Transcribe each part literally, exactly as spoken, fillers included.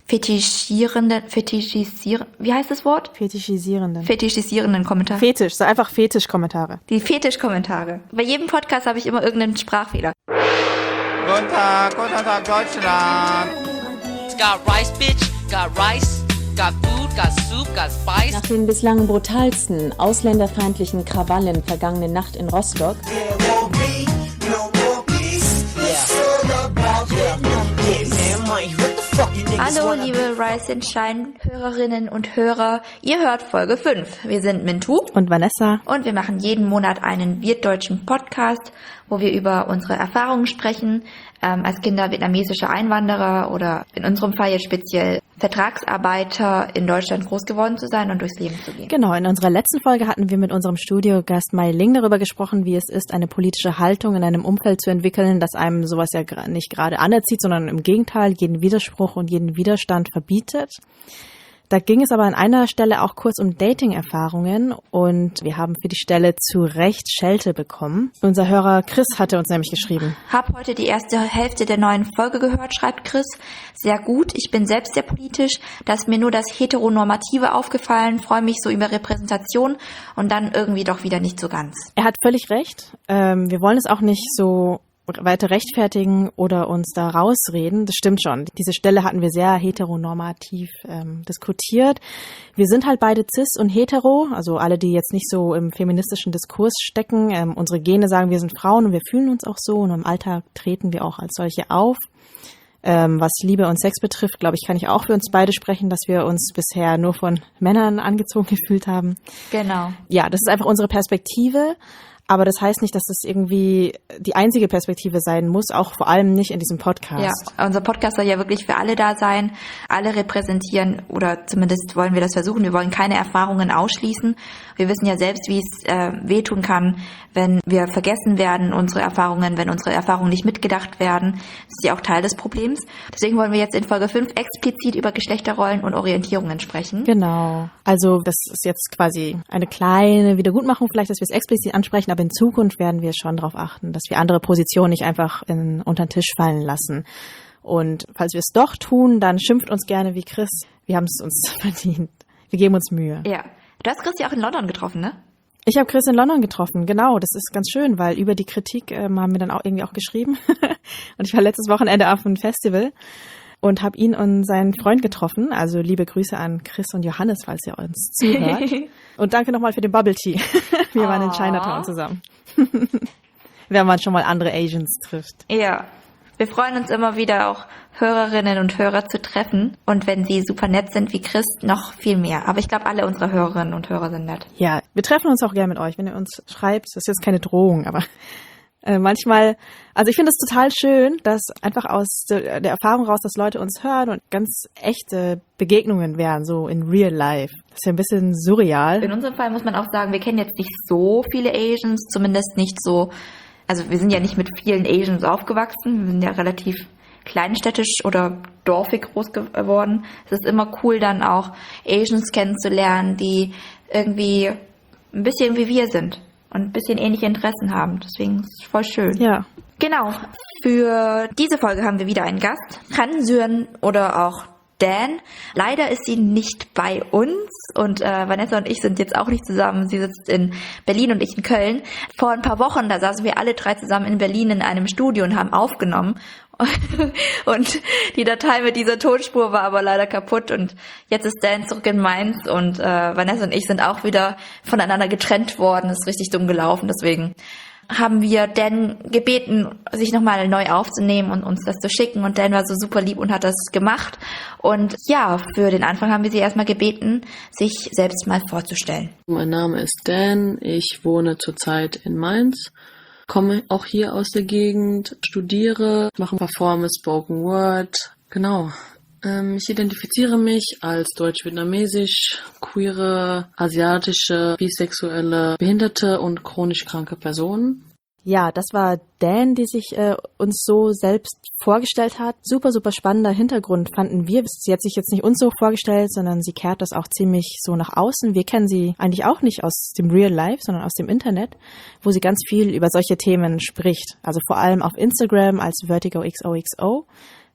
fetischierenden, fetischisieren, wie heißt das Wort? Fetischisierenden. Fetischisierenden Kommentare. Fetisch, so einfach Fetischkommentare. Die Fetischkommentare. Bei jedem Podcast habe ich immer irgendeinen Sprachfehler. Guten Tag, guten Tag, Deutschland. Got rice, bitch, got rice, got food, got soup, got spice. Nach den bislang brutalsten ausländerfeindlichen Krawallen vergangene Nacht in Rostock Hallo, liebe Rise and Shine Hörerinnen und Hörer. Ihr hört Folge fünf. Wir sind Mintu und Vanessa und wir machen jeden Monat einen wirtdeutschen Podcast, wo wir über unsere Erfahrungen sprechen, ähm, als Kinder vietnamesischer Einwanderer oder in unserem Fall jetzt speziell Vertragsarbeiter in Deutschland groß geworden zu sein und durchs Leben zu gehen. Genau, in unserer letzten Folge hatten wir mit unserem Studiogast Mai Ling darüber gesprochen, wie es ist, eine politische Haltung in einem Umfeld zu entwickeln, das einem sowas ja nicht gerade anerzieht, sondern im Gegenteil jeden Widerspruch und jeden Widerstand verbietet. Da ging es aber an einer Stelle auch kurz um Dating-Erfahrungen und wir haben für die Stelle zu Recht Schelte bekommen. Unser Hörer Chris hatte uns nämlich geschrieben. Hab heute die erste Hälfte der neuen Folge gehört, schreibt Chris. Sehr gut, ich bin selbst sehr politisch. Da ist mir nur das Heteronormative aufgefallen, freue mich so über Repräsentation und dann irgendwie doch wieder nicht so ganz. Er hat völlig recht. Ähm, wir wollen es auch nicht so weiter rechtfertigen oder uns da rausreden. Das stimmt schon. Diese Stelle hatten wir sehr heteronormativ ähm, diskutiert. Wir sind halt beide cis und hetero, also alle, die jetzt nicht so im feministischen Diskurs stecken. Ähm, unsere Gene sagen, wir sind Frauen und wir fühlen uns auch so und im Alltag treten wir auch als solche auf. Ähm, was Liebe und Sex betrifft, glaube ich, kann ich auch für uns beide sprechen, dass wir uns bisher nur von Männern angezogen gefühlt haben. Genau. Ja, das ist einfach unsere Perspektive. Aber das heißt nicht, dass das irgendwie die einzige Perspektive sein muss, auch vor allem nicht in diesem Podcast. Ja, unser Podcast soll ja wirklich für alle da sein, alle repräsentieren oder zumindest wollen wir das versuchen. Wir wollen keine Erfahrungen ausschließen. Wir wissen ja selbst, wie es äh, wehtun kann, wenn wir vergessen werden, unsere Erfahrungen, wenn unsere Erfahrungen nicht mitgedacht werden. Das ist ja auch Teil des Problems. Deswegen wollen wir jetzt in Folge fünf explizit über Geschlechterrollen und Orientierungen sprechen. Genau. Also das ist jetzt quasi eine kleine Wiedergutmachung, vielleicht, dass wir es explizit ansprechen, aber in Zukunft werden wir schon darauf achten, dass wir andere Positionen nicht einfach in, unter den Tisch fallen lassen. Und falls wir es doch tun, dann schimpft uns gerne wie Chris. Wir haben es uns verdient. Wir geben uns Mühe. Ja. Du hast Chris ja auch in London getroffen, ne? Ich habe Chris in London getroffen, genau. Das ist ganz schön, weil über die Kritik ähm, haben wir dann auch irgendwie auch geschrieben. Und ich war letztes Wochenende auf einem Festival und habe ihn und seinen Freund getroffen. Also liebe Grüße an Chris und Johannes, falls ihr uns zuhört. Und danke nochmal für den Bubble Tea. Wir oh. waren in Chinatown zusammen. Wenn man schon mal andere Asians trifft. Ja, wir freuen uns immer wieder auch Hörerinnen und Hörer zu treffen. Und wenn sie super nett sind wie Chris, noch viel mehr. Aber ich glaube, alle unsere Hörerinnen und Hörer sind nett. Ja, wir treffen uns auch gerne mit euch, wenn ihr uns schreibt. Das ist jetzt keine Drohung, aber äh, manchmal, also ich finde es total schön, dass einfach aus der, der Erfahrung raus, dass Leute uns hören und ganz echte Begegnungen wären, so in real life. Das ist ja ein bisschen surreal. In unserem Fall muss man auch sagen, wir kennen jetzt nicht so viele Asians, zumindest nicht so, also wir sind ja nicht mit vielen Asians aufgewachsen, wir sind ja relativ kleinstädtisch oder dorfig groß geworden. Es ist immer cool, dann auch Asians kennenzulernen, die irgendwie ein bisschen wie wir sind und ein bisschen ähnliche Interessen haben. Deswegen ist es voll schön. Ja. Genau. Für diese Folge haben wir wieder einen Gast. Han Suen oder auch Dan. Leider ist sie nicht bei uns und äh, Vanessa und ich sind jetzt auch nicht zusammen. Sie sitzt in Berlin und ich in Köln. Vor ein paar Wochen, da saßen wir alle drei zusammen in Berlin in einem Studio und haben aufgenommen. Und die Datei mit dieser Tonspur war aber leider kaputt und jetzt ist Dan zurück in Mainz und äh, Vanessa und ich sind auch wieder voneinander getrennt worden. Das ist richtig dumm gelaufen, deswegen haben wir Dan gebeten, sich nochmal neu aufzunehmen und uns das zu schicken. Und Dan war so super lieb und hat das gemacht. Und ja, für den Anfang haben wir sie erstmal gebeten, sich selbst mal vorzustellen. Mein Name ist Dan, ich wohne zurzeit in Mainz, komme auch hier aus der Gegend, studiere, mache Performance, Spoken Word, genau. Ich identifiziere mich als deutsch-vietnamesisch, queere, asiatische, bisexuelle, behinderte und chronisch kranke Person. Ja, das war Dan, die sich äh, uns so selbst vorgestellt hat. Super, super spannender Hintergrund fanden wir. Sie hat sich jetzt nicht uns so vorgestellt, sondern sie kehrt das auch ziemlich so nach außen. Wir kennen sie eigentlich auch nicht aus dem Real Life, sondern aus dem Internet, wo sie ganz viel über solche Themen spricht. Also vor allem auf Instagram als Vertigo X O X O.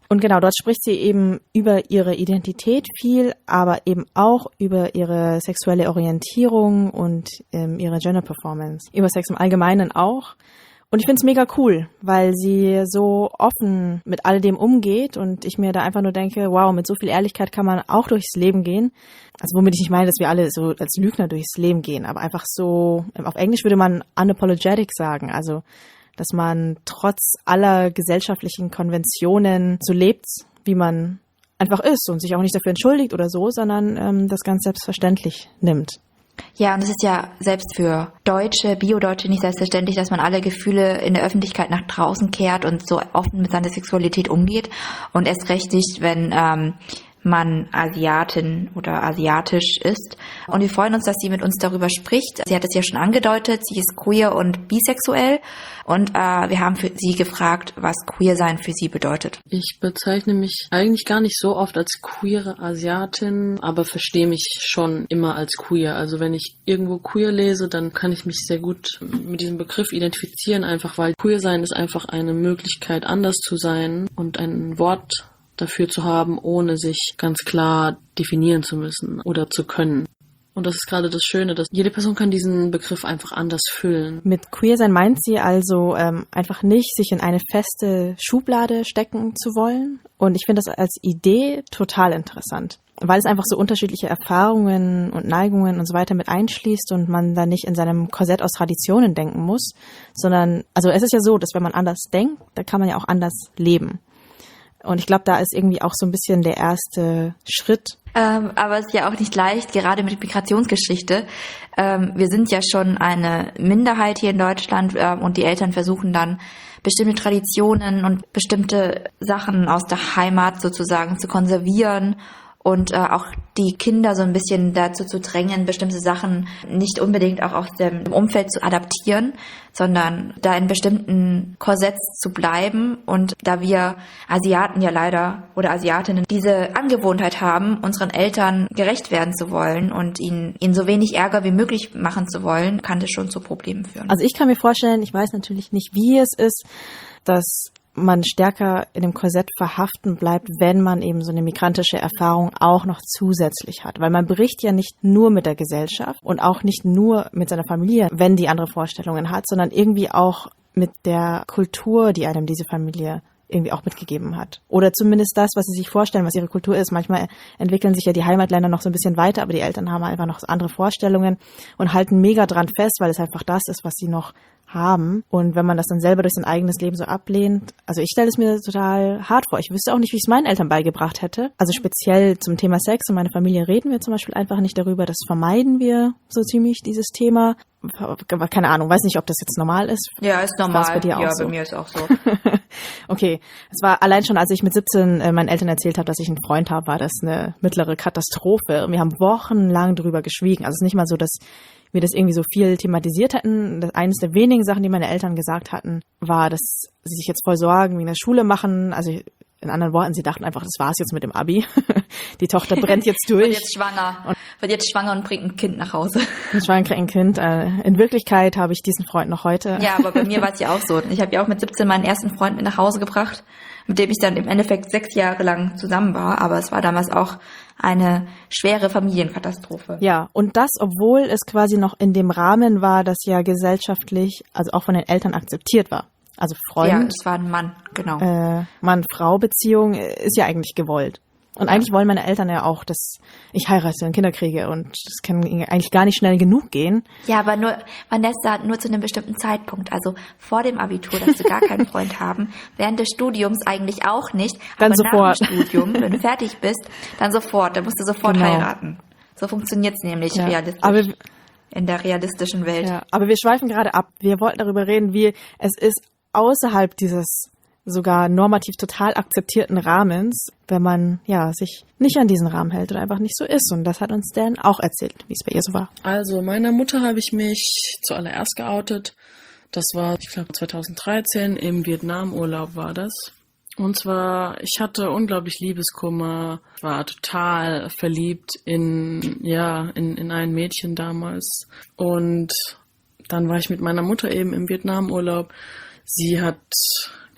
Und genau, dort spricht sie eben über ihre Identität viel, aber eben auch über ihre sexuelle Orientierung und ähm, ihre Gender Performance. Über Sex im Allgemeinen auch. Und ich finde es mega cool, weil sie so offen mit all dem umgeht und ich mir da einfach nur denke, wow, mit so viel Ehrlichkeit kann man auch durchs Leben gehen. Also womit ich nicht meine, dass wir alle so als Lügner durchs Leben gehen, aber einfach so, auf Englisch würde man unapologetic sagen, also dass man trotz aller gesellschaftlichen Konventionen so lebt, wie man einfach ist und sich auch nicht dafür entschuldigt oder so, sondern ähm, das ganz selbstverständlich nimmt. Ja, und es ist ja selbst für Deutsche, Bio-Deutsche nicht selbstverständlich, dass man alle Gefühle in der Öffentlichkeit nach draußen kehrt und so offen mit seiner Sexualität umgeht. Und erst recht nicht, wenn ähm, man Asiatin oder asiatisch ist. Und wir freuen uns, dass sie mit uns darüber spricht. Sie hat es ja schon angedeutet, sie ist queer und bisexuell. Und äh, wir haben für sie gefragt, was Queer-Sein für sie bedeutet. Ich bezeichne mich eigentlich gar nicht so oft als queere Asiatin, aber verstehe mich schon immer als queer. Also wenn ich irgendwo queer lese, dann kann ich mich sehr gut mit diesem Begriff identifizieren, einfach weil Queer-Sein ist einfach eine Möglichkeit, anders zu sein und ein Wort dafür zu haben, ohne sich ganz klar definieren zu müssen oder zu können. Und das ist gerade das Schöne, dass jede Person kann diesen Begriff einfach anders füllen. Mit Queer-Sein meint sie also ähm, einfach nicht, sich in eine feste Schublade stecken zu wollen. Und ich finde das als Idee total interessant, weil es einfach so unterschiedliche Erfahrungen und Neigungen und so weiter mit einschließt und man da nicht in seinem Korsett aus Traditionen denken muss, sondern, also es ist ja so, dass wenn man anders denkt, dann kann man ja auch anders leben. Und ich glaube, da ist irgendwie auch so ein bisschen der erste Schritt. Ähm, aber es ist ja auch nicht leicht, gerade mit Migrationsgeschichte. Ähm, wir sind ja schon eine Minderheit hier in Deutschland ähm, und die Eltern versuchen dann bestimmte Traditionen und bestimmte Sachen aus der Heimat sozusagen zu konservieren und äh, auch die Kinder so ein bisschen dazu zu drängen, bestimmte Sachen nicht unbedingt auch aus dem Umfeld zu adaptieren, sondern da in bestimmten Korsetts zu bleiben. Und da wir Asiaten ja leider oder Asiatinnen diese Angewohnheit haben, unseren Eltern gerecht werden zu wollen und ihnen, ihnen so wenig Ärger wie möglich machen zu wollen, kann das schon zu Problemen führen. Also ich kann mir vorstellen, ich weiß natürlich nicht, wie es ist, dass man stärker in dem Korsett verhaften bleibt, wenn man eben so eine migrantische Erfahrung auch noch zusätzlich hat. Weil man bricht ja nicht nur mit der Gesellschaft und auch nicht nur mit seiner Familie, wenn die andere Vorstellungen hat, sondern irgendwie auch mit der Kultur, die einem diese Familie irgendwie auch mitgegeben hat. Oder zumindest das, was sie sich vorstellen, was ihre Kultur ist. Manchmal entwickeln sich ja die Heimatländer noch so ein bisschen weiter, aber die Eltern haben einfach noch andere Vorstellungen und halten mega dran fest, weil es einfach das ist, was sie noch haben. Und wenn man das dann selber durch sein eigenes Leben so ablehnt, also ich stelle es mir total hart vor. Ich wüsste auch nicht, wie ich es meinen Eltern beigebracht hätte. Also speziell zum Thema Sex und meine Familie reden wir zum Beispiel einfach nicht darüber. Das vermeiden wir so ziemlich, dieses Thema. Keine Ahnung, weiß nicht, ob das jetzt normal ist. Ja, ist normal. Ist bei dir auch ja, so? Bei mir ist auch so. Okay, es war allein schon, als ich mit siebzehn äh, meinen Eltern erzählt habe, dass ich einen Freund habe, war das eine mittlere Katastrophe. Und wir haben wochenlang drüber geschwiegen. Also es ist nicht mal so, dass wir das irgendwie so viel thematisiert hatten. Das, eines der wenigen Sachen, die meine Eltern gesagt hatten, war, dass sie sich jetzt voll Sorgen wegen der Schule machen. Also in anderen Worten, sie dachten einfach, das war's jetzt mit dem Abi. Die Tochter brennt jetzt durch. Wird jetzt schwanger. Und wird jetzt schwanger und bringt ein Kind nach Hause. Ein schwanger kriegt ein Kind. In Wirklichkeit habe ich diesen Freund noch heute. Ja, aber bei mir war es ja auch so. Ich habe ja auch mit siebzehn meinen ersten Freund mit nach Hause gebracht, mit dem ich dann im Endeffekt sechs Jahre lang zusammen war. Aber es war damals auch eine schwere Familienkatastrophe. Ja, und das, obwohl es quasi noch in dem Rahmen war, das ja gesellschaftlich, also auch von den Eltern akzeptiert war. Also Freund. Ja, es war ein Mann, genau. Äh, Mann-Frau-Beziehung ist ja eigentlich gewollt. Und eigentlich wollen meine Eltern ja auch, dass ich heirate und Kinder kriege. Und das kann eigentlich gar nicht schnell genug gehen. Ja, aber nur, Vanessa, nur zu einem bestimmten Zeitpunkt. Also vor dem Abitur, dass du gar keinen Freund haben. Während des Studiums eigentlich auch nicht. Dann aber sofort. Nach dem Studium, wenn du fertig bist, dann sofort. Dann musst du sofort Genau. heiraten. So funktioniert's nämlich Ja, realistisch. aber in der realistischen Welt. Ja, aber wir schweifen gerade ab. Wir wollten darüber reden, wie es ist außerhalb dieses sogar normativ total akzeptierten Rahmens, wenn man ja sich nicht an diesen Rahmen hält oder einfach nicht so ist. Und das hat uns Dan auch erzählt, wie es bei ihr so war. Also meiner Mutter habe ich mich zuallererst geoutet. Das war, ich glaube, zweitausenddreizehn, im Vietnamurlaub war das. Und zwar, ich hatte unglaublich Liebeskummer, war total verliebt in, ja, in, in ein Mädchen damals. Und dann war ich mit meiner Mutter eben im Vietnamurlaub. Sie hat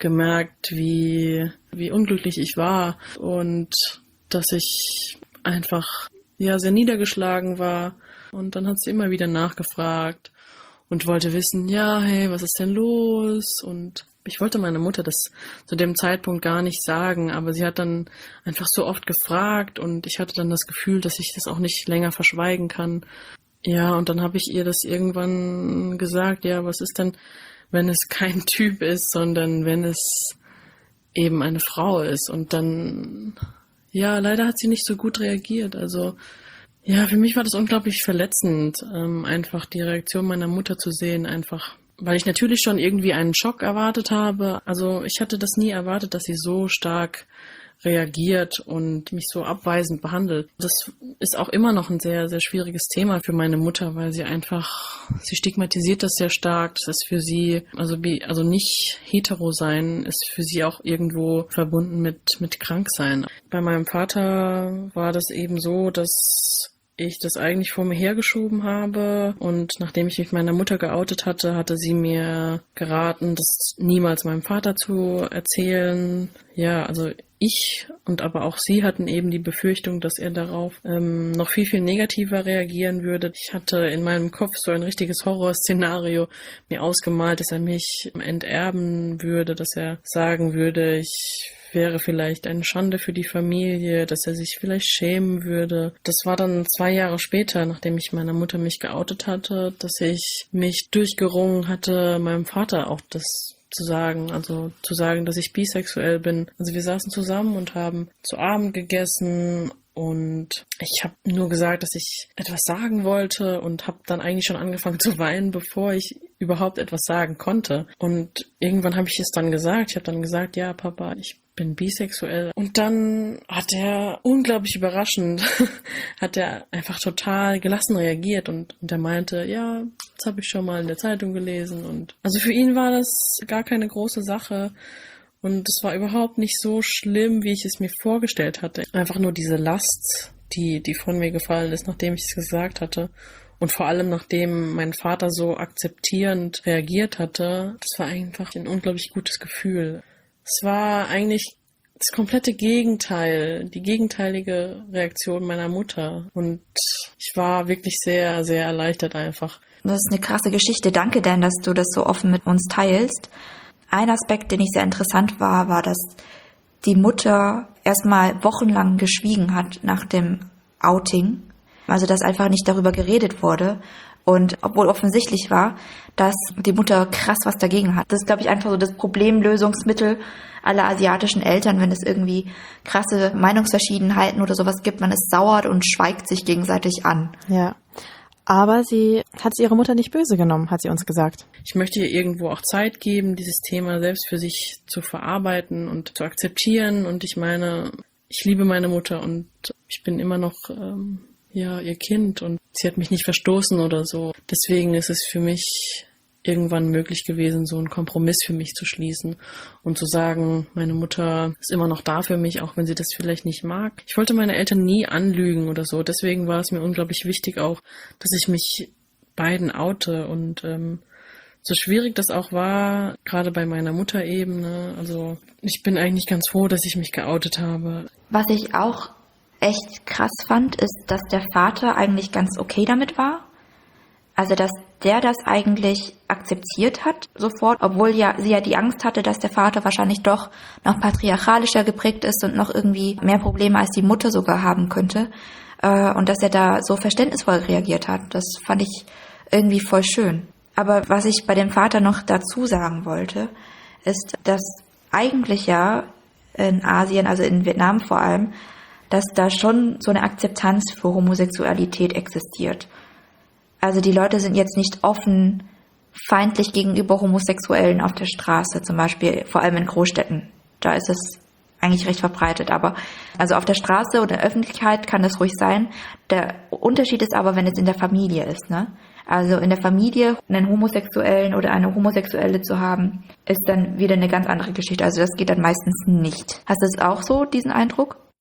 gemerkt, wie, wie unglücklich ich war und dass ich einfach, ja, sehr niedergeschlagen war. Und dann hat sie immer wieder nachgefragt und wollte wissen, ja, hey, was ist denn los? Und ich wollte meiner Mutter das zu dem Zeitpunkt gar nicht sagen, aber sie hat dann einfach so oft gefragt und ich hatte dann das Gefühl, dass ich das auch nicht länger verschweigen kann. Ja, und dann habe ich ihr das irgendwann gesagt, ja, was ist denn, wenn es kein Typ ist, sondern wenn es eben eine Frau ist? Und dann, ja, leider hat sie nicht so gut reagiert. Also, ja, für mich war das unglaublich verletzend, ähm, einfach die Reaktion meiner Mutter zu sehen, einfach, weil ich natürlich schon irgendwie einen Schock erwartet habe. Also ich hatte das nie erwartet, dass sie so stark reagiert und mich so abweisend behandelt. Das ist auch immer noch ein sehr, sehr schwieriges Thema für meine Mutter, weil sie einfach, sie stigmatisiert das sehr stark. Das ist für sie, also, also nicht hetero sein, ist für sie auch irgendwo verbunden mit, mit Kranksein. Bei meinem Vater war das eben so, dass ich das eigentlich vor mir hergeschoben habe und nachdem ich mich meiner Mutter geoutet hatte, hatte sie mir geraten, das niemals meinem Vater zu erzählen. Ja, also ich und aber auch sie hatten eben die Befürchtung, dass er darauf ähm, noch viel, viel negativer reagieren würde. Ich hatte in meinem Kopf so ein richtiges Horrorszenario mir ausgemalt, dass er mich enterben würde, dass er sagen würde, ich wäre vielleicht eine Schande für die Familie, dass er sich vielleicht schämen würde. Das war dann zwei Jahre später, nachdem ich meiner Mutter mich geoutet hatte, dass ich mich durchgerungen hatte, meinem Vater auch das zu sagen, also zu sagen, dass ich bisexuell bin. Also wir saßen zusammen und haben zu Abend gegessen und ich habe nur gesagt, dass ich etwas sagen wollte und habe dann eigentlich schon angefangen zu weinen, bevor ich überhaupt etwas sagen konnte. Und irgendwann habe ich es dann gesagt. Ich habe dann gesagt, ja, Papa, ich bin bisexuell. Und dann hat er unglaublich überraschend, hat er einfach total gelassen reagiert und, und er meinte, ja, das habe ich schon mal in der Zeitung gelesen. Und also für ihn war das gar keine große Sache. Und es war überhaupt nicht so schlimm, wie ich es mir vorgestellt hatte. Einfach nur diese Last, die, die von mir gefallen ist, nachdem ich es gesagt hatte. Und vor allem, nachdem mein Vater so akzeptierend reagiert hatte, das war einfach ein unglaublich gutes Gefühl. Es war eigentlich das komplette Gegenteil, die gegenteilige Reaktion meiner Mutter. Und ich war wirklich sehr, sehr erleichtert einfach. Das ist eine krasse Geschichte. Danke, Dan, dass du das so offen mit uns teilst. Ein Aspekt, den ich sehr interessant war, war, dass die Mutter erstmal wochenlang geschwiegen hat nach dem Outing. Also, dass einfach nicht darüber geredet wurde. Und obwohl offensichtlich war, dass die Mutter krass was dagegen hat. Das ist, glaube ich, einfach so das Problemlösungsmittel aller asiatischen Eltern, wenn es irgendwie krasse Meinungsverschiedenheiten oder sowas gibt. Man ist sauer und schweigt sich gegenseitig an. Ja. Aber sie hat es ihrer Mutter nicht böse genommen, hat sie uns gesagt. Ich möchte ihr irgendwo auch Zeit geben, dieses Thema selbst für sich zu verarbeiten und zu akzeptieren. Und ich meine, ich liebe meine Mutter und ich bin immer noch ähm, ja ihr Kind und sie hat mich nicht verstoßen oder so. Deswegen ist es für mich irgendwann möglich gewesen, so einen Kompromiss für mich zu schließen und zu sagen, meine Mutter ist immer noch da für mich, auch wenn sie das vielleicht nicht mag. Ich wollte meine Eltern nie anlügen oder so. Deswegen war es mir unglaublich wichtig auch, dass ich mich beiden oute und ähm, so schwierig das auch war, gerade bei meiner Mutter eben, ne? Also ich bin eigentlich ganz froh, dass ich mich geoutet habe. Was ich auch echt krass fand, ist, dass der Vater eigentlich ganz okay damit war. Also, dass der das eigentlich akzeptiert hat, sofort, obwohl ja sie ja die Angst hatte, dass der Vater wahrscheinlich doch noch patriarchalischer geprägt ist und noch irgendwie mehr Probleme als die Mutter sogar haben könnte. Äh, und dass er da so verständnisvoll reagiert hat. Das fand ich irgendwie voll schön. Aber was ich bei dem Vater noch dazu sagen wollte, ist, dass eigentlich ja in Asien, also in Vietnam vor allem, dass da schon so eine Akzeptanz für Homosexualität existiert. Also die Leute sind jetzt nicht offen feindlich gegenüber Homosexuellen auf der Straße, zum Beispiel, vor allem in Großstädten. Da ist es eigentlich recht verbreitet. Aber also auf der Straße oder in der Öffentlichkeit kann das ruhig sein. Der Unterschied ist aber, wenn es in der Familie ist, ne? Also in der Familie einen Homosexuellen oder eine Homosexuelle zu haben, ist dann wieder eine ganz andere Geschichte. Also das geht dann meistens nicht. Hast du es auch so, diesen Eindruck?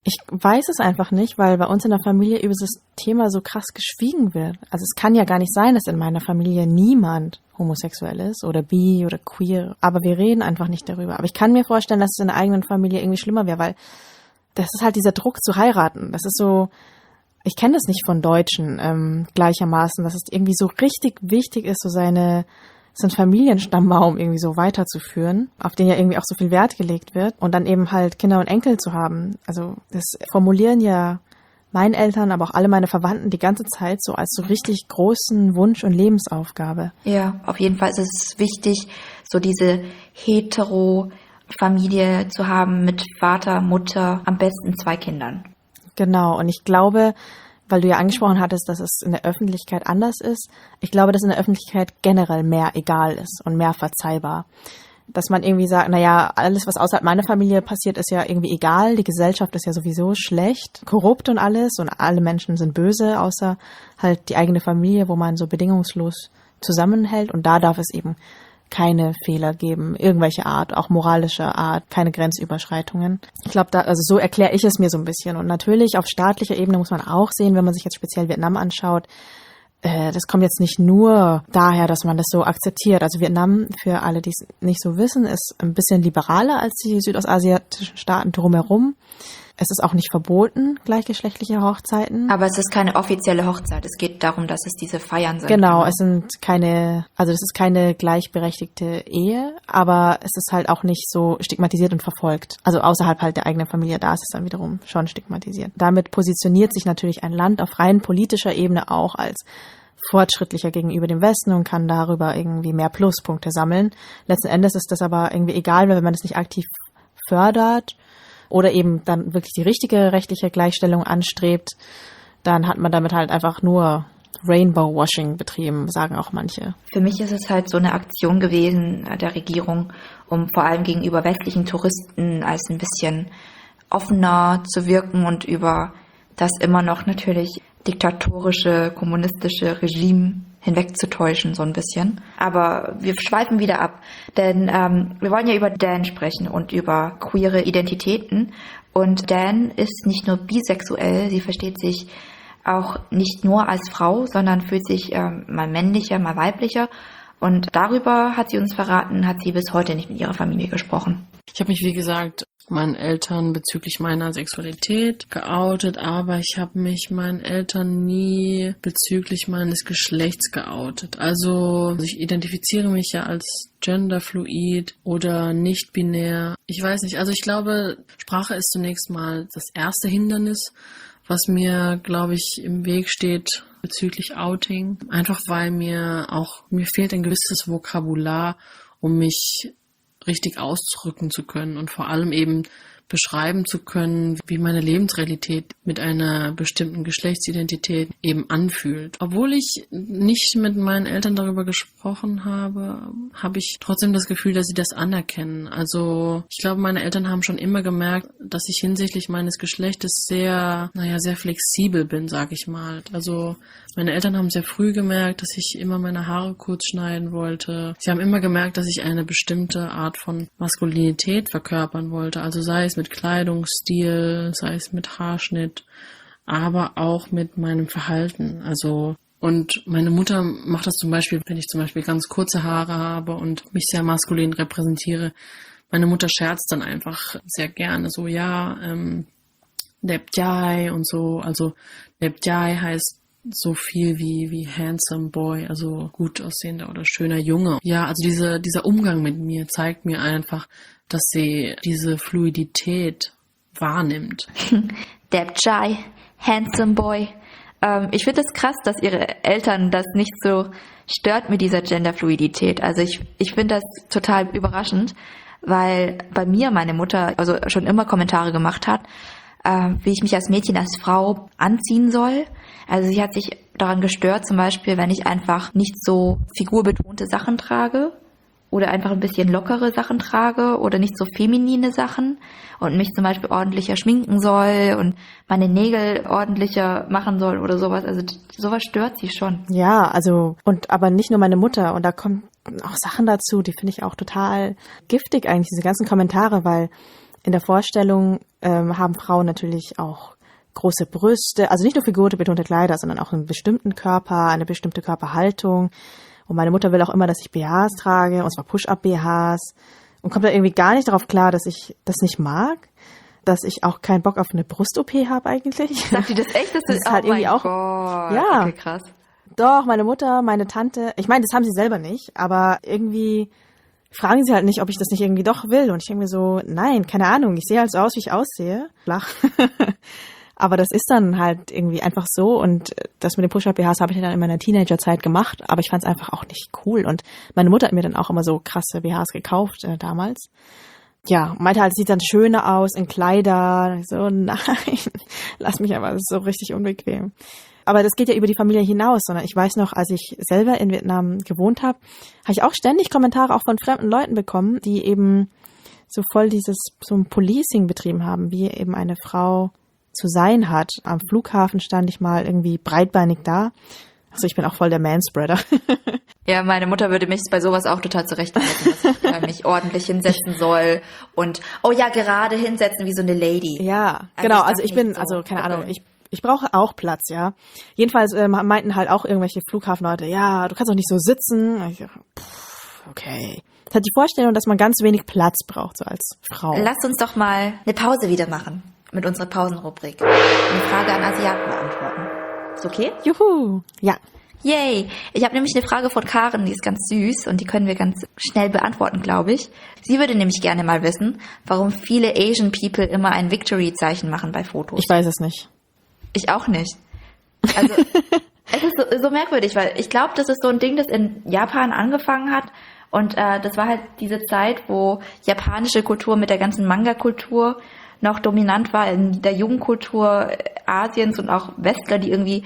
Ich weiß es einfach nicht, weil bei uns in der Familie über das Thema so krass geschwiegen wird. Also es kann ja gar nicht sein, dass in meiner Familie niemand homosexuell ist oder bi oder queer. Aber wir reden einfach nicht darüber. Aber ich kann mir vorstellen, dass es in der eigenen Familie irgendwie schlimmer wäre, weil das ist halt dieser Druck zu heiraten. Das ist so, ich kenne das nicht von Deutschen ähm, gleichermaßen, dass es irgendwie so richtig wichtig ist, so seine so einen Familienstammbaum irgendwie so weiterzuführen, auf den ja irgendwie auch so viel Wert gelegt wird und dann eben halt Kinder und Enkel zu haben. Also das formulieren ja meine Eltern, aber auch alle meine Verwandten die ganze Zeit so als so richtig großen Wunsch und Lebensaufgabe. Ja, auf jeden Fall ist es wichtig, so diese Hetero-Familie zu haben mit Vater, Mutter, am besten zwei Kindern. Genau, und ich glaube, weil du ja angesprochen hattest, dass es in der Öffentlichkeit anders ist. Ich glaube, dass in der Öffentlichkeit generell mehr egal ist und mehr verzeihbar. Dass man irgendwie sagt, naja, alles, was außerhalb meiner Familie passiert, ist ja irgendwie egal. Die Gesellschaft ist ja sowieso schlecht, korrupt und alles und alle Menschen sind böse, außer halt die eigene Familie, wo man so bedingungslos zusammenhält. Und da darf es eben keine Fehler geben, irgendwelche Art, auch moralischer Art, keine Grenzüberschreitungen. Ich glaube, da, also so erkläre ich es mir so ein bisschen. Und natürlich auf staatlicher Ebene muss man auch sehen, wenn man sich jetzt speziell Vietnam anschaut, äh, das kommt jetzt nicht nur daher, dass man das so akzeptiert. Also Vietnam, für alle, die es nicht so wissen, ist ein bisschen liberaler als die südostasiatischen Staaten drumherum. Es ist auch nicht verboten, gleichgeschlechtliche Hochzeiten. Aber es ist keine offizielle Hochzeit. Es geht darum, dass es diese Feiern sind. Genau, es sind keine, also es ist keine gleichberechtigte Ehe, aber es ist halt auch nicht so stigmatisiert und verfolgt. Also außerhalb halt der eigenen Familie, da ist es dann wiederum schon stigmatisiert. Damit positioniert sich natürlich ein Land auf rein politischer Ebene auch als fortschrittlicher gegenüber dem Westen und kann darüber irgendwie mehr Pluspunkte sammeln. Letzten Endes ist das aber irgendwie egal, wenn man das nicht aktiv fördert oder eben dann wirklich die richtige rechtliche Gleichstellung anstrebt, dann hat man damit halt einfach nur Rainbow-Washing betrieben, sagen auch manche. Für mich ist es halt so eine Aktion gewesen der Regierung, um vor allem gegenüber westlichen Touristen als ein bisschen offener zu wirken und über das immer noch natürlich diktatorische, kommunistische Regime hinwegzutäuschen, so ein bisschen. Aber wir schweifen wieder ab, denn ähm, wir wollen ja über Dan sprechen und über queere Identitäten. Und Dan ist nicht nur bisexuell, sie versteht sich auch nicht nur als Frau, sondern fühlt sich ähm, mal männlicher, mal weiblicher. Und darüber hat sie uns verraten, hat sie bis heute nicht mit ihrer Familie gesprochen. Ich habe mich, wie gesagt, meinen Eltern bezüglich meiner Sexualität geoutet, aber ich habe mich meinen Eltern nie bezüglich meines Geschlechts geoutet. Also ich identifiziere mich ja als genderfluid oder nicht binär. Ich weiß nicht, also ich glaube, Sprache ist zunächst mal das erste Hindernis, was mir, glaube ich, im Weg steht bezüglich Outing. Einfach weil mir auch, mir fehlt ein gewisses Vokabular, um mich richtig ausdrücken zu können und vor allem eben beschreiben zu können, wie meine Lebensrealität mit einer bestimmten Geschlechtsidentität eben anfühlt. Obwohl ich nicht mit meinen Eltern darüber gesprochen habe, habe ich trotzdem das Gefühl, dass sie das anerkennen. Also ich glaube, meine Eltern haben schon immer gemerkt, dass ich hinsichtlich meines Geschlechtes sehr, naja, sehr flexibel bin, sag ich mal. Also meine Eltern haben sehr früh gemerkt, dass ich immer meine Haare kurz schneiden wollte. Sie haben immer gemerkt, dass ich eine bestimmte Art von Maskulinität verkörpern wollte. Also sei es mit Kleidungsstil, sei es mit Haarschnitt, aber auch mit meinem Verhalten. Also, und meine Mutter macht das zum Beispiel, wenn ich zum Beispiel ganz kurze Haare habe und mich sehr maskulin repräsentiere. Meine Mutter scherzt dann einfach sehr gerne so, ja, ähm, Dep Jai und so. Also Dep Jai heißt so viel wie wie handsome boy, also gut aussehender oder schöner Junge. Ja, also diese dieser Umgang mit mir zeigt mir einfach, dass sie diese Fluidität wahrnimmt. Dep Jai, handsome boy. Ähm, ich finde es krass, dass ihre Eltern das nicht so stört mit dieser Genderfluidität. Also ich ich finde das total überraschend, weil bei mir meine Mutter also schon immer Kommentare gemacht hat, äh, wie ich mich als Mädchen, als Frau anziehen soll. Also sie hat sich daran gestört, zum Beispiel, wenn ich einfach nicht so figurbetonte Sachen trage oder einfach ein bisschen lockere Sachen trage oder nicht so feminine Sachen und mich zum Beispiel ordentlicher schminken soll und meine Nägel ordentlicher machen soll oder sowas. Also sowas stört sie schon. Ja, also und aber nicht nur meine Mutter. Und da kommen auch Sachen dazu, die finde ich auch total giftig eigentlich, diese ganzen Kommentare, weil in der Vorstellung ähm, haben Frauen natürlich auch große Brüste, also nicht nur figurbetonte Kleider, sondern auch einen bestimmten Körper, eine bestimmte Körperhaltung. Und meine Mutter will auch immer, dass ich B Hs trage, und zwar Push-Up-B Hs. Und kommt da irgendwie gar nicht darauf klar, dass ich das nicht mag, dass ich auch keinen Bock auf eine Brust-O P habe eigentlich. Sagt die das echt? Das, Das ist halt oh mein irgendwie auch- Gott. Ja. Okay, krass. Doch, meine Mutter, meine Tante, ich meine, das haben sie selber nicht, aber irgendwie fragen sie halt nicht, ob ich das nicht irgendwie doch will. Und ich denke mir so, nein, keine Ahnung, ich sehe halt so aus, wie ich aussehe. Flach. Aber das ist dann halt irgendwie einfach so, und das mit den Push-Up-B Hs habe ich dann in meiner Teenagerzeit gemacht, aber ich fand es einfach auch nicht cool, und meine Mutter hat mir dann auch immer so krasse B Hs gekauft äh, damals. Ja, meinte halt, es sieht dann schöner aus in Kleider. Ich so, nein, lass mich aber, das ist so richtig unbequem. Aber das geht ja über die Familie hinaus, sondern ich weiß noch, als ich selber in Vietnam gewohnt habe, habe ich auch ständig Kommentare auch von fremden Leuten bekommen, die eben so voll dieses so ein Policing betrieben haben, wie eben eine Frau zu sein hat. Am Flughafen stand ich mal irgendwie breitbeinig da. Also ich bin auch voll der Manspreader. Ja, meine Mutter würde mich bei sowas auch total zurechtweisen, dass ich äh, mich ordentlich hinsetzen soll und, oh ja, gerade hinsetzen wie so eine Lady. Ja, Also genau. ich Also sag ich bin, nicht so, also keine okay. Ahnung, ich ich brauche auch Platz, ja. Jedenfalls ähm, meinten halt auch irgendwelche Flughafenleute, ja, du kannst doch nicht so sitzen. Ich, pff, okay. Das hat die Vorstellung, dass man ganz wenig Platz braucht, so als Frau. Lasst uns doch mal eine Pause wieder machen mit unserer Pausenrubrik. Eine Frage an Asiaten beantworten. Ist okay? Juhu. Ja. Yay! Ich habe nämlich eine Frage von Karen, die ist ganz süß und die können wir ganz schnell beantworten, glaube ich. Sie würde nämlich gerne mal wissen, warum viele Asian People immer ein Victory-Zeichen machen bei Fotos. Ich weiß es nicht. Ich auch nicht. Also es ist so, so merkwürdig, weil ich glaube, das ist so ein Ding, das in Japan angefangen hat. Und äh, das war halt diese Zeit, wo japanische Kultur mit der ganzen Manga-Kultur noch dominant war in der Jugendkultur Asiens, und auch Westler, die irgendwie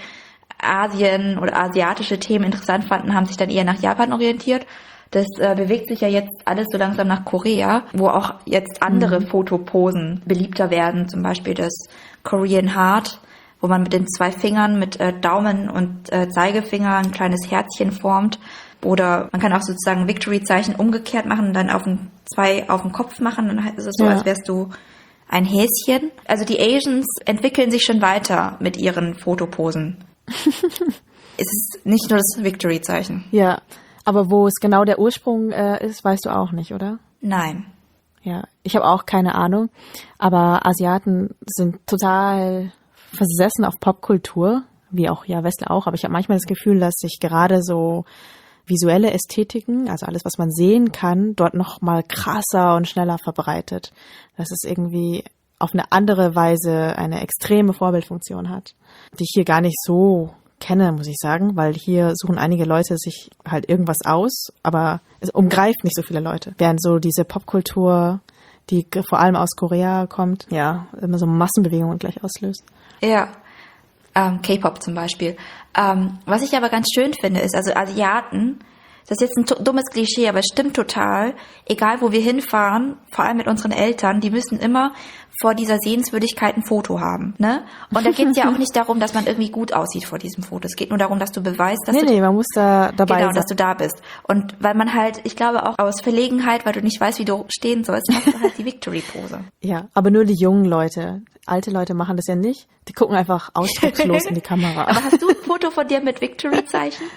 Asien oder asiatische Themen interessant fanden, haben sich dann eher nach Japan orientiert. Das äh, bewegt sich ja jetzt alles so langsam nach Korea, wo auch jetzt andere mhm. Fotoposen beliebter werden, zum Beispiel das Korean Heart, wo man mit den zwei Fingern, mit äh, Daumen und äh, Zeigefinger ein kleines Herzchen formt. Oder man kann auch sozusagen Victory-Zeichen umgekehrt machen und dann auf ein, zwei auf den Kopf machen. Dann ist es so, ja. als wärst du ein Häschen. Also die Asians entwickeln sich schon weiter mit ihren Fotoposen. Es ist nicht nur das Victory-Zeichen. Ja, aber wo es genau der Ursprung äh, ist, weißt du auch nicht, oder? Nein. Ja, ich habe auch keine Ahnung. Aber Asiaten sind total versessen auf Popkultur, wie auch ja Westler auch. Aber ich habe manchmal das Gefühl, dass sich gerade so visuelle Ästhetiken, also alles, was man sehen kann, dort noch mal krasser und schneller verbreitet. Dass es irgendwie auf eine andere Weise eine extreme Vorbildfunktion hat, die ich hier gar nicht so kenne, muss ich sagen, weil hier suchen einige Leute sich halt irgendwas aus, aber es umgreift nicht so viele Leute. Während so diese Popkultur, die vor allem aus Korea kommt, ja, immer so Massenbewegungen gleich auslöst. Ja, ähm, K-Pop zum Beispiel. Ähm, was ich aber ganz schön finde, ist, also Asiaten, das ist jetzt ein to- dummes Klischee, aber es stimmt total, egal wo wir hinfahren, vor allem mit unseren Eltern, die müssen immer vor dieser Sehenswürdigkeit ein Foto haben, ne? Und da geht es ja auch nicht darum, dass man irgendwie gut aussieht vor diesem Foto. Es geht nur darum, dass du beweist, dass nee, du nee, man muss da dabei genau, sein. dass du da bist. Und weil man halt, ich glaube auch aus Verlegenheit, weil du nicht weißt, wie du stehen sollst, machst du halt die Victory-Pose. Ja, aber nur die jungen Leute. Alte Leute machen das ja nicht. Die gucken einfach ausdruckslos in die Kamera. Aber hast du ein Foto von dir mit Victory-Zeichen?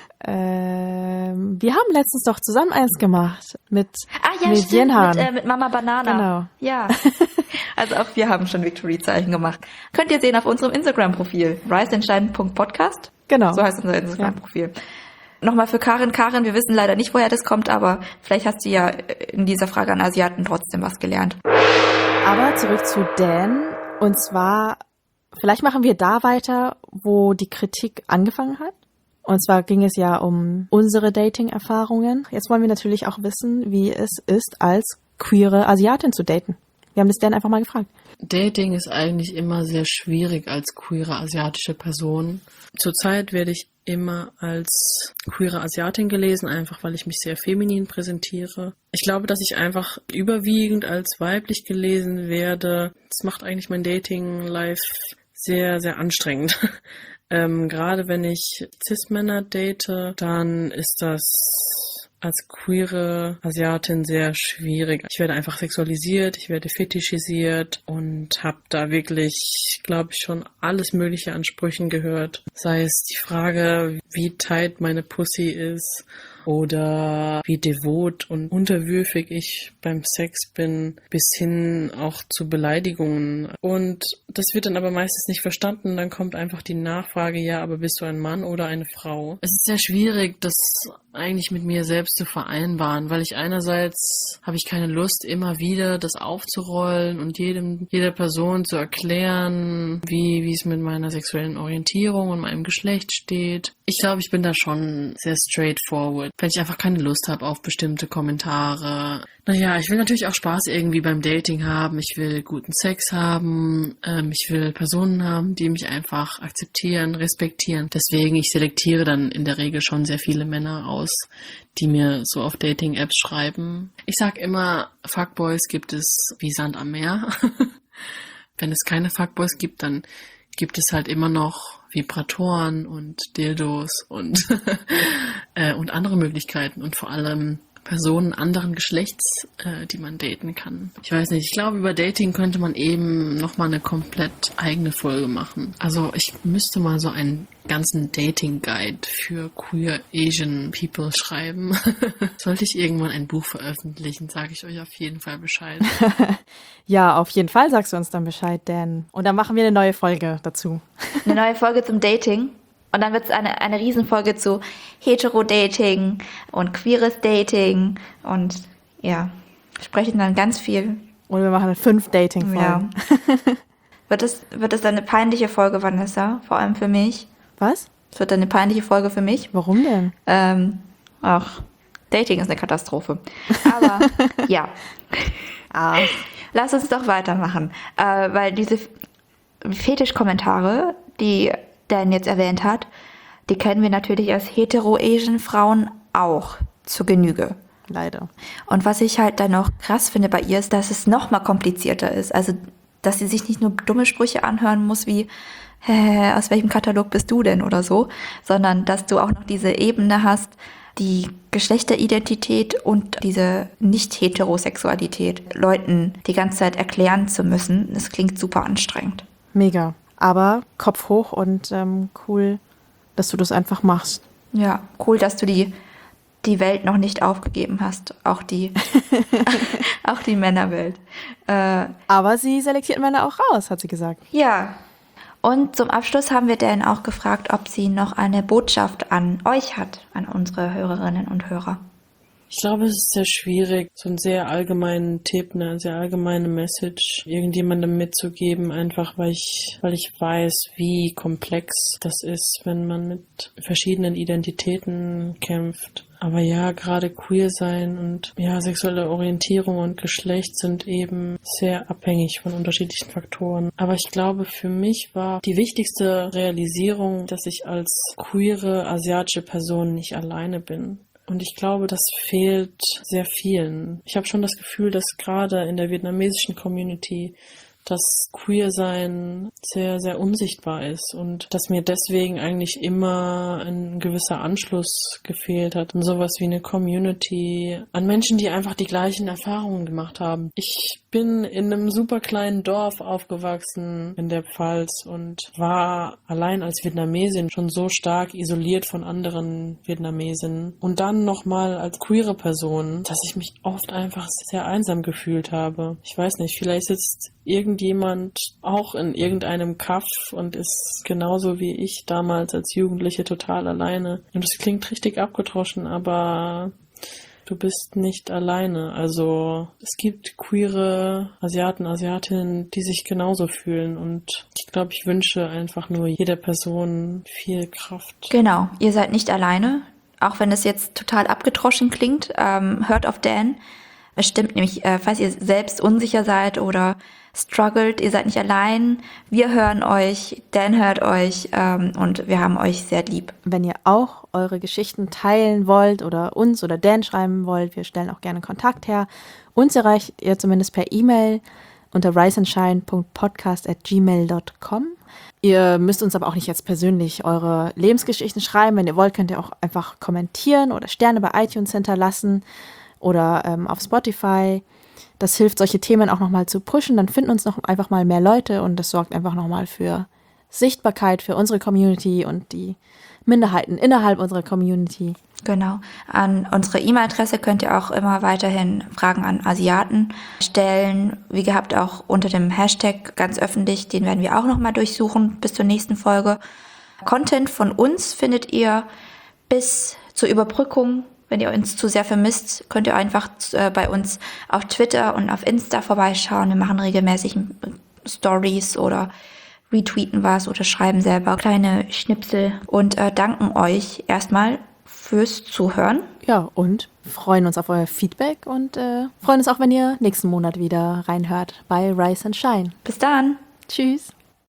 ähm, wir haben letztens doch zusammen eins gemacht mit Ah ja, mit stimmt, Jenhan. mit, äh, mit Mama Banana. Genau. Ja. Also auch wir haben schon Victory-Zeichen gemacht. Könnt ihr sehen auf unserem Instagram-Profil, riseentscheiden punkt podcast. Genau. So heißt unser Instagram-Profil. Ja. Nochmal für Karin. Karin, wir wissen leider nicht, woher das kommt, aber vielleicht hast du ja in dieser Frage an Asiaten trotzdem was gelernt. Aber zurück zu Dan. Und zwar, vielleicht machen wir da weiter, wo die Kritik angefangen hat. Und zwar ging es ja um unsere Dating-Erfahrungen. Jetzt wollen wir natürlich auch wissen, wie es ist, als queere Asiatin zu daten. Wir haben das Dan einfach mal gefragt. Dating ist eigentlich immer sehr schwierig als queere asiatische Person. Zurzeit werde ich immer als queere Asiatin gelesen, einfach weil ich mich sehr feminin präsentiere. Ich glaube, dass ich einfach überwiegend als weiblich gelesen werde. Das macht eigentlich mein Dating-Life sehr, sehr anstrengend. Ähm, gerade wenn ich Cis-Männer date, dann ist das als queere Asiatin sehr schwierig. Ich werde einfach sexualisiert, ich werde fetischisiert und habe da wirklich, glaube ich, schon alles Mögliche an Sprüchen gehört. Sei es die Frage, wie tight meine Pussy ist oder wie devot und unterwürfig ich beim Sex bin, bis hin auch zu Beleidigungen. Und das wird dann aber meistens nicht verstanden. Dann kommt einfach die Nachfrage, ja, aber bist du ein Mann oder eine Frau? Es ist sehr schwierig, das eigentlich mit mir selbst zu vereinbaren, weil ich einerseits habe ich keine Lust, immer wieder das aufzurollen und jedem, jeder Person zu erklären, wie, wie es mit meiner sexuellen Orientierung und meinem Geschlecht steht. Ich glaube, ich bin da schon sehr straightforward, weil ich einfach keine Lust habe auf bestimmte Kommentare. Naja, ich will natürlich auch Spaß irgendwie beim Dating haben. Ich will guten Sex haben. Ähm, ich will Personen haben, die mich einfach akzeptieren, respektieren. Deswegen, ich selektiere dann in der Regel schon sehr viele Männer aus, die mir so auf Dating-Apps schreiben. Ich sag immer, Fuckboys gibt es wie Sand am Meer. Wenn es keine Fuckboys gibt, dann gibt es halt immer noch Vibratoren und Dildos und, äh, und andere Möglichkeiten und vor allem Personen anderen Geschlechts, äh, die man daten kann. Ich weiß nicht, ich glaube, über Dating könnte man eben nochmal eine komplett eigene Folge machen. Also ich müsste mal so einen ganzen Dating-Guide für queer Asian People schreiben. Sollte ich irgendwann ein Buch veröffentlichen, sage ich euch auf jeden Fall Bescheid. Ja, auf jeden Fall sagst du uns dann Bescheid, Dan. Und dann machen wir eine neue Folge dazu. Eine neue Folge zum Dating. Und dann wird es eine, eine Riesenfolge zu Hetero-Dating und queeres Dating. Und ja, sprechen dann ganz viel. Oder wir machen fünf Dating-Folgen. Ja. Wird es, wird es dann eine peinliche Folge, Vanessa? Vor allem für mich. Was? Es wird dann eine peinliche Folge für mich. Warum denn? Ähm, ach, Dating ist eine Katastrophe. Aber ja. Ach. Lass uns doch weitermachen. Äh, weil diese Fetischkommentare, die Dan jetzt erwähnt hat, die kennen wir natürlich als hetero-Asian-Frauen auch zur Genüge. Leider. Und was ich halt dann noch krass finde bei ihr, ist, dass es noch mal komplizierter ist. Also, dass sie sich nicht nur dumme Sprüche anhören muss wie, hä, aus welchem Katalog bist du denn oder so, sondern dass du auch noch diese Ebene hast, die Geschlechteridentität und diese Nicht-Heterosexualität Leuten die ganze Zeit erklären zu müssen. Das klingt super anstrengend. Mega. Aber Kopf hoch und ähm, cool, dass du das einfach machst. Ja, cool, dass du die, die Welt noch nicht aufgegeben hast. Auch die, auch die Männerwelt. Äh, Aber sie selektiert Männer auch raus, hat sie gesagt. ja. Und zum Abschluss haben wir Dan auch gefragt, ob sie noch eine Botschaft an euch hat, an unsere Hörerinnen und Hörer. Ich glaube, es ist sehr schwierig, so einen sehr allgemeinen Tipp, eine sehr allgemeine Message irgendjemandem mitzugeben, einfach weil ich, weil ich weiß, wie komplex das ist, wenn man mit verschiedenen Identitäten kämpft. Aber ja, gerade queer sein und ja, sexuelle Orientierung und Geschlecht sind eben sehr abhängig von unterschiedlichen Faktoren. Aber ich glaube, für mich war die wichtigste Realisierung, dass ich als queere asiatische Person nicht alleine bin. Und ich glaube, das fehlt sehr vielen. Ich habe schon das Gefühl, dass gerade in der vietnamesischen Community das Queer-Sein sehr, sehr unsichtbar ist und dass mir deswegen eigentlich immer ein gewisser Anschluss gefehlt hat und sowas wie eine Community an Menschen, die einfach die gleichen Erfahrungen gemacht haben. Ich bin in einem super kleinen Dorf aufgewachsen in der Pfalz und war allein als Vietnamesin schon so stark isoliert von anderen Vietnamesinnen und dann nochmal als queere Person, dass ich mich oft einfach sehr einsam gefühlt habe. Ich weiß nicht, vielleicht sitzt irgendjemand auch in irgendeinem Kaff und ist genauso wie ich damals als Jugendliche total alleine. Und das klingt richtig abgedroschen, aber du bist nicht alleine. Also es gibt queere Asiaten, Asiatinnen, die sich genauso fühlen und ich glaube, ich wünsche einfach nur jeder Person viel Kraft. Genau, ihr seid nicht alleine, auch wenn es jetzt total abgedroschen klingt. Ähm, hört auf Dan. Es stimmt nämlich, äh, falls ihr selbst unsicher seid oder struggelt, ihr seid nicht allein. Wir hören euch, Dan hört euch ähm, und wir haben euch sehr lieb. Wenn ihr auch eure Geschichten teilen wollt oder uns oder Dan schreiben wollt, wir stellen auch gerne Kontakt her. Uns erreicht ihr zumindest per E-Mail unter riseandshine punkt podcast at gmail punkt com. Ihr müsst uns aber auch nicht jetzt persönlich eure Lebensgeschichten schreiben. Wenn ihr wollt, könnt ihr auch einfach kommentieren oder Sterne bei iTunes hinterlassen oder ähm, auf Spotify. Das hilft, solche Themen auch nochmal zu pushen. Dann finden uns noch einfach mal mehr Leute und das sorgt einfach nochmal für Sichtbarkeit für unsere Community und die Minderheiten innerhalb unserer Community. Genau. An unsere E-Mail-Adresse könnt ihr auch immer weiterhin Fragen an Asiaten stellen. Wie gehabt auch unter dem Hashtag ganz öffentlich. Den werden wir auch nochmal durchsuchen bis zur nächsten Folge. Content von uns findet ihr bis zur Überbrückung. Wenn ihr uns zu sehr vermisst, könnt ihr einfach äh, bei uns auf Twitter und auf Insta vorbeischauen. Wir machen regelmäßig Stories oder retweeten was oder schreiben selber kleine Schnipsel und äh, danken euch erstmal fürs Zuhören. Ja, und freuen uns auf euer Feedback und äh, freuen uns auch, wenn ihr nächsten Monat wieder reinhört bei Rise and Shine. Bis dann. Tschüss.